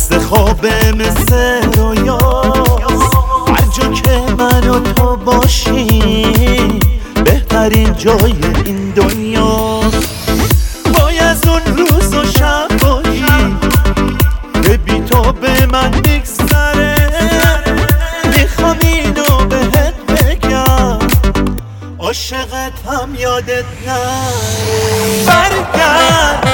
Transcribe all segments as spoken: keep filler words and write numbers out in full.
مثل خوابه مثل رویاست، هر جا که من و تو باشیم بهترین جای این دنیاست. وای از اون روز و شبایی که بی تو به من میگذره، میخوام اینو بهت بگم عاشقتم یادت نره. برگرد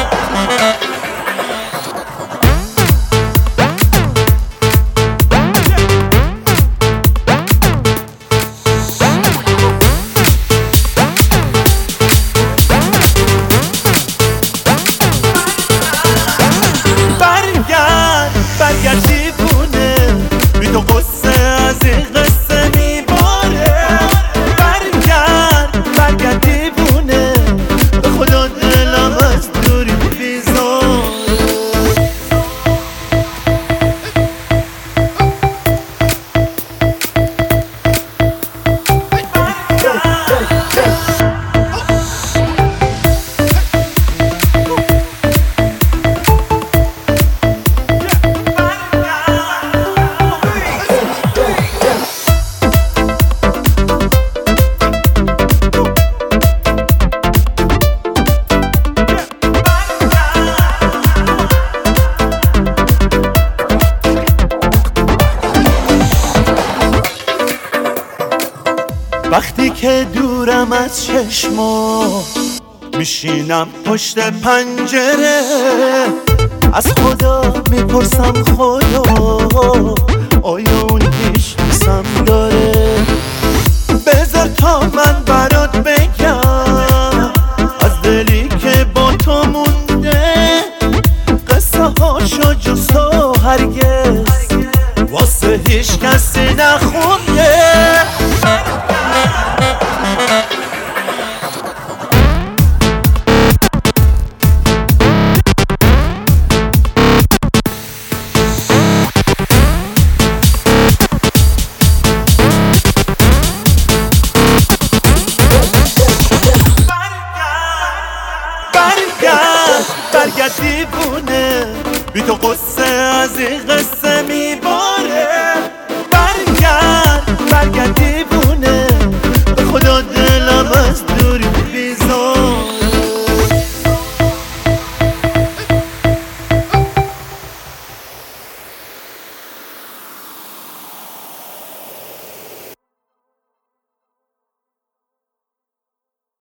برگرد دیوونه، بی تو قصه از این قصه میباره. برگرد برگرد دیوونه، به خدا دلم از دوری بیزاره. وقتی که دورم از چشما میشینم پشت پنجره، از خدا میپرسم خدا آیا اون هیچ دوستم داره. بذار تا من برات بگم از دلی که با تو مونده، قصه هاشو جز تو هرگز واسه هیچ کسی نخونده. برگرد دیوونه، بی تو قصه از این قصه میباره.